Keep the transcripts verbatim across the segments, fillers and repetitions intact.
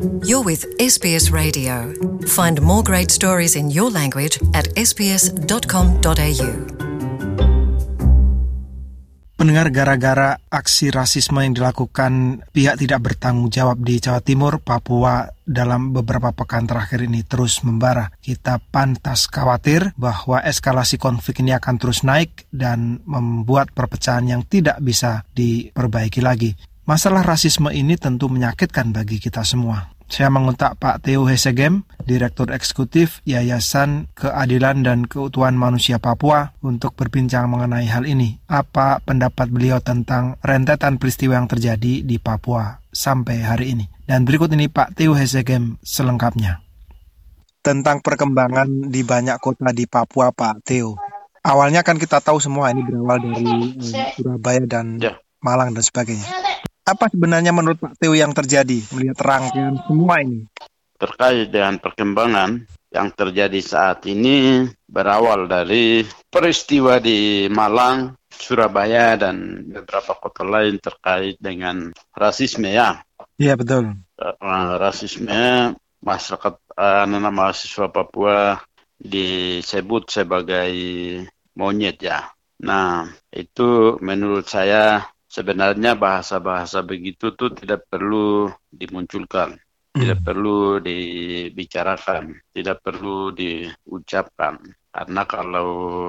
You're with S B S Radio. Find more great stories in your language at s b s dot com dot a u. Pendengar, gara-gara aksi rasisme yang dilakukan pihak tidak bertanggung jawab di Jawa Timur, Papua dalam beberapa pekan terakhir ini terus membara. Kita pantas khawatir bahwa eskalasi konflik ini akan terus naik dan membuat perpecahan yang tidak bisa diperbaiki lagi. Masalah rasisme ini tentu menyakitkan bagi kita semua. Saya mengontak Pak Theo Hesegem, Direktur Eksekutif Yayasan Keadilan dan Keutuhan Manusia Papua untuk berbincang mengenai hal ini. Apa pendapat beliau tentang rentetan peristiwa yang terjadi di Papua sampai hari ini? Dan berikut ini Pak Theo Hesegem selengkapnya. Tentang perkembangan di banyak kota di Papua, Pak Theo. Awalnya kan kita tahu semua ini berawal dari eh, Surabaya dan Ya. Malang dan sebagainya. Apa sebenarnya menurut Pak Theo yang terjadi melihat rangkaian semua ini? Terkait dengan perkembangan yang terjadi saat ini berawal dari peristiwa di Malang, Surabaya, dan beberapa kota lain terkait dengan rasisme ya. Iya, betul. Eh, Rasisme masyarakat eh, anak mahasiswa Papua disebut sebagai monyet ya. Nah, itu menurut saya sebenarnya bahasa-bahasa begitu tuh tidak perlu dimunculkan, tidak perlu dibicarakan, tidak perlu diucapkan. Karena kalau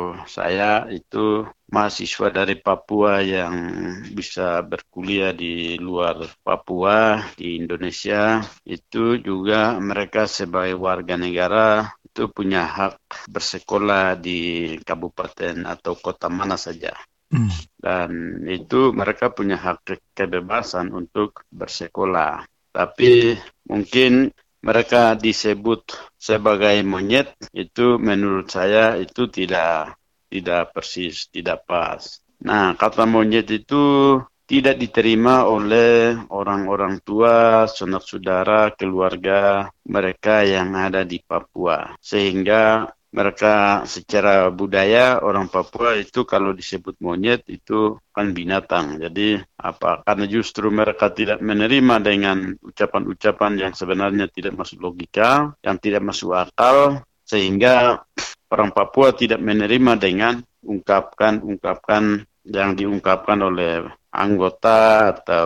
saya itu mahasiswa dari Papua yang bisa berkuliah di luar Papua, di Indonesia, itu juga mereka sebagai warga negara itu punya hak bersekolah di kabupaten atau kota mana saja. Hmm. Dan itu mereka punya hak ke- kebebasan untuk bersekolah. Tapi mungkin mereka disebut sebagai monyet, itu menurut saya itu tidak tidak persis, tidak pas. Nah, kata monyet itu tidak diterima oleh orang-orang tua, sanak saudara, keluarga mereka yang ada di Papua. Sehingga mereka secara budaya orang Papua itu kalau disebut monyet itu kan binatang. Jadi apa? Karena justru mereka tidak menerima dengan ucapan-ucapan yang sebenarnya tidak masuk logika, yang tidak masuk akal, sehingga orang Papua tidak menerima dengan ungkapkan-ungkapkan yang diungkapkan oleh anggota atau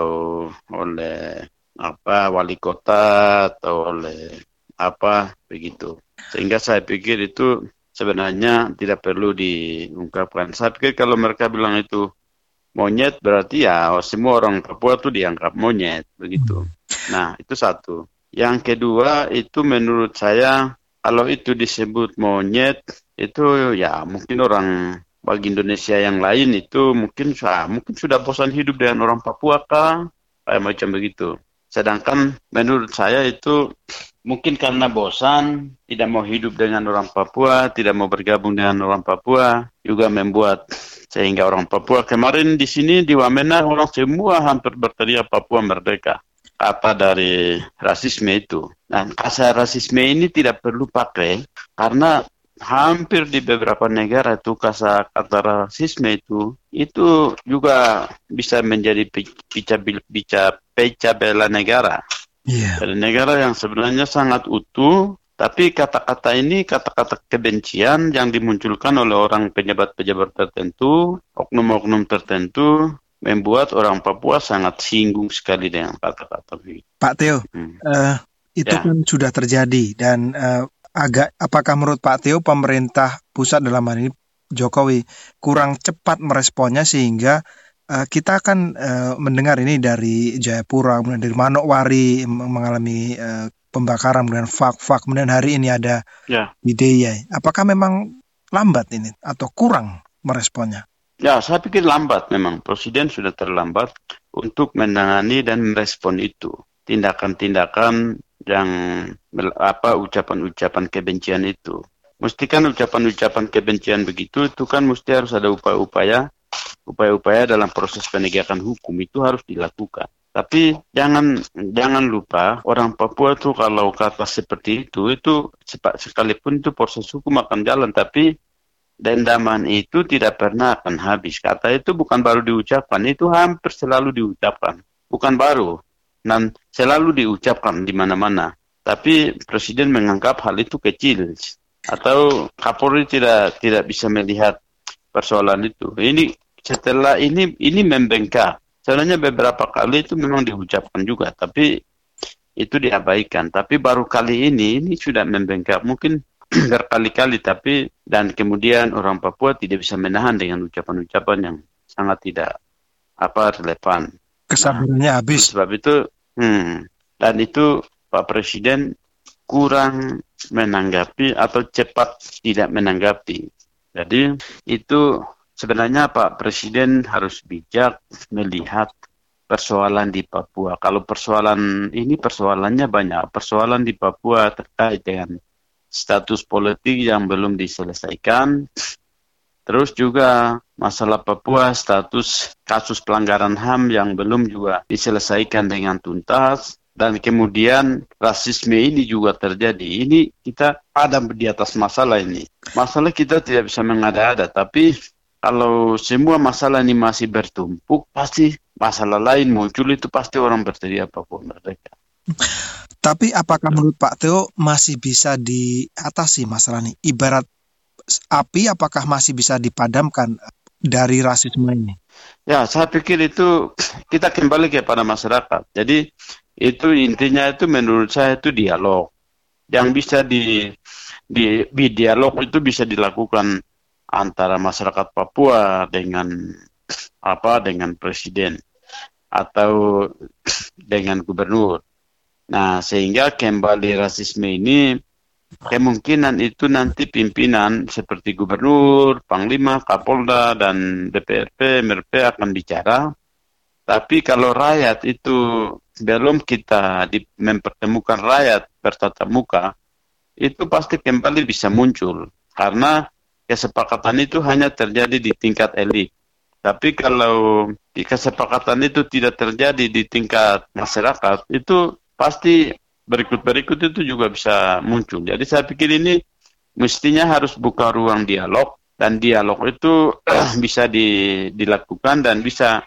oleh apa wali kota atau oleh apa begitu. Sehingga saya pikir itu sebenarnya tidak perlu diungkapkan. Saya pikir kalau mereka bilang itu monyet berarti ya semua orang Papua itu dianggap monyet begitu. Nah, itu satu. Yang kedua itu menurut saya kalau itu disebut monyet itu ya mungkin orang bagi Indonesia yang lain itu mungkin ah, mungkin sudah bosan hidup dengan orang Papua kah? Kayak macam begitu. Sedangkan menurut saya itu mungkin karena bosan, tidak mau hidup dengan orang Papua, tidak mau bergabung dengan orang Papua, juga membuat sehingga orang Papua kemarin di sini di Wamena orang semua hampir berteriak Papua merdeka. Apa dari rasisme itu. Nah, kata rasisme ini tidak perlu pakai karena hampir di beberapa negara itu kata kata rasisme itu itu juga bisa menjadi pica pica pica bela negara. Yeah. Dari negara yang sebenarnya sangat utuh, tapi kata-kata ini kata-kata kebencian yang dimunculkan oleh orang pejabat-pejabat tertentu, oknum-oknum tertentu, membuat orang Papua sangat singgung sekali dengan kata-kata ini. Pak Theo, hmm. uh, itu ya. Kan sudah terjadi dan uh, agak apakah menurut Pak Theo pemerintah pusat dalam hal ini Jokowi kurang cepat meresponnya sehingga Uh, kita akan uh, mendengar ini dari Jayapura, kemudian dari Manokwari mengalami uh, pembakaran, kemudian Fak-Fak, kemudian hari ini ada ya. Di Deyai. Apakah memang lambat ini atau kurang meresponnya? Ya, saya pikir lambat memang. Presiden sudah terlambat untuk menangani dan merespon itu. Tindakan-tindakan yang apa ucapan-ucapan kebencian itu. Mesti kan ucapan-ucapan kebencian begitu itu kan mesti harus ada upaya-upaya upaya-upaya dalam proses penegakan hukum itu harus dilakukan. Tapi jangan jangan lupa orang Papua itu kalau kata seperti itu itu sekalipun itu proses hukum akan jalan, tapi dendaman itu tidak pernah akan habis. Kata itu bukan baru diucapkan, itu hampir selalu diucapkan. Bukan baru. dan selalu diucapkan di mana-mana. Tapi Presiden menganggap hal itu kecil atau Kapolri tidak tidak bisa melihat persoalan itu. Ini setelah ini ini membengkak. Sebenarnya beberapa kali itu memang diucapkan juga, tapi itu diabaikan. Tapi baru kali ini ini sudah membengkak. Mungkin berkali-kali, tapi dan kemudian orang Papua tidak bisa menahan dengan ucapan-ucapan yang sangat tidak apa relevan. Kesabarannya Nah, habis. sebab itu, hmm, dan itu Pak Presiden kurang menanggapi atau cepat tidak menanggapi. Jadi itu sebenarnya Pak Presiden harus bijak melihat persoalan di Papua. Kalau persoalan ini persoalannya banyak. Persoalan di Papua terkait dengan status politik yang belum diselesaikan. Terus juga masalah Papua, status kasus pelanggaran H A M yang belum juga diselesaikan dengan tuntas. Dan kemudian rasisme ini juga terjadi. Ini kita padam di atas masalah ini. Masalah kita tidak bisa mengada-ada, tapi kalau semua masalah ini masih bertumpuk, pasti masalah lain muncul, itu pasti orang berteriak Papua Merdeka. Tapi apakah menurut Pak Teo masih bisa diatasi masalah ini? Ibarat api, apakah masih bisa dipadamkan dari rasisme ini? Ya, saya pikir itu kita kembali kepada masyarakat. Jadi itu intinya itu menurut saya itu dialog. Yang bisa di, di, di dialog itu bisa dilakukan antara masyarakat Papua dengan apa dengan presiden atau dengan gubernur. Nah, sehingga kembali rasisme ini kemungkinan itu nanti pimpinan seperti gubernur, panglima, kapolda, dan D P R P, M R P akan bicara. Tapi kalau rakyat itu belum kita di, mempertemukan rakyat bertatap muka, itu pasti kembali bisa muncul. Karena kesepakatan itu hanya terjadi di tingkat elit. Tapi kalau di kesepakatan itu tidak terjadi di tingkat masyarakat, itu pasti berikut-berikut itu juga bisa muncul. Jadi saya pikir ini mestinya harus buka ruang dialog, dan dialog itu bisa di, dilakukan dan bisa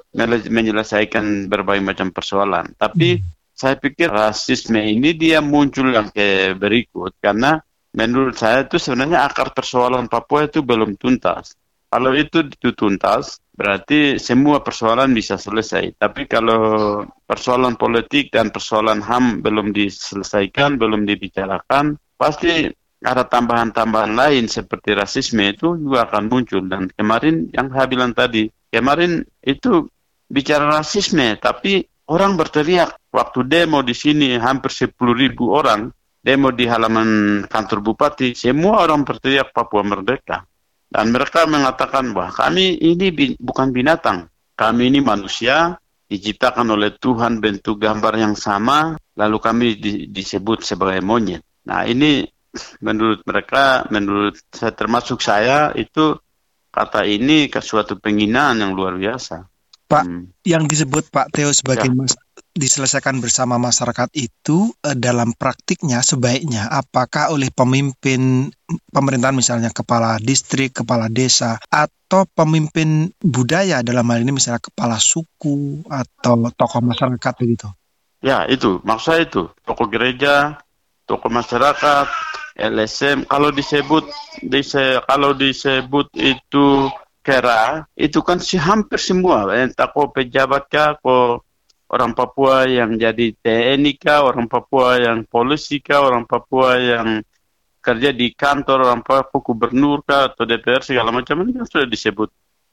menyelesaikan berbagai macam persoalan. Tapi saya pikir rasisme ini dia muncul yang ke berikut, karena menurut saya itu sebenarnya akar persoalan Papua itu belum tuntas. Kalau itu tuntas, berarti semua persoalan bisa selesai. Tapi kalau persoalan politik dan persoalan H A M belum diselesaikan, belum dibicarakan, pasti ada tambahan-tambahan lain seperti rasisme itu juga akan muncul. Dan kemarin yang saya bilang tadi, kemarin itu bicara rasisme, tapi orang berteriak. Waktu demo di sini hampir sepuluh ribu orang, demo di halaman kantor bupati, semua orang berteriak Papua Merdeka. Dan mereka mengatakan bahwa kami ini bin, bukan binatang. Kami ini manusia, diciptakan oleh Tuhan bentuk gambar yang sama, lalu kami di, disebut sebagai monyet. Nah ini menurut mereka, menurut saya termasuk saya, itu kata ini ke suatu penghinaan yang luar biasa. Pak, hmm. yang disebut Pak Teo sebagai Ya. mas- diselesaikan bersama masyarakat itu eh, dalam praktiknya sebaiknya apakah oleh pemimpin pemerintahan, misalnya kepala distrik, kepala desa, atau pemimpin budaya, dalam hal ini misalnya kepala suku atau tokoh masyarakat begitu? Ya itu, maksud saya itu, tokoh gereja, tokoh masyarakat, L S M, kalau disebut dise, kalau disebut itu kera, itu kan si hampir semua, entah kau pejabat kah, kau orang Papua yang jadi T N I kah, orang Papua yang polisi kah, orang Papua yang kerja di kantor, orang Papua gubernur kah, atau D P R segala macam, ini kan sudah disebut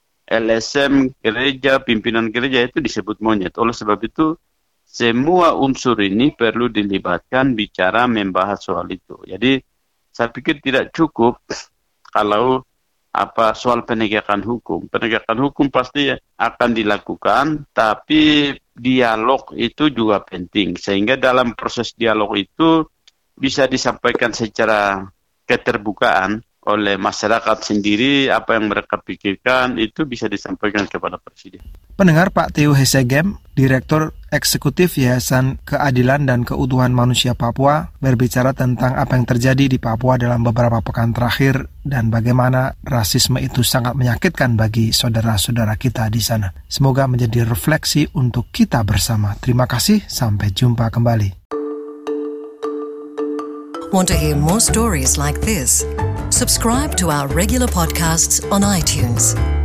L S M, gereja, pimpinan gereja itu disebut monyet. Oleh sebab itu, semua unsur ini perlu dilibatkan bicara membahas soal itu. Jadi, saya pikir tidak cukup kalau apa soal penegakan hukum. Penegakan hukum pasti akan dilakukan, tapi dialog itu juga penting. Sehingga dalam proses dialog itu bisa disampaikan secara keterbukaan oleh masyarakat sendiri, apa yang mereka pikirkan itu bisa disampaikan kepada Presiden. Pendengar, Pak Theo Hesegem, Direktur Eksekutif Yayasan Keadilan dan Keutuhan Manusia Papua, berbicara tentang apa yang terjadi di Papua dalam beberapa pekan terakhir dan bagaimana rasisme itu sangat menyakitkan bagi saudara-saudara kita di sana. Semoga menjadi refleksi untuk kita bersama. Terima kasih, sampai jumpa kembali. Want to hear more stories like this? Subscribe to our regular podcasts on iTunes.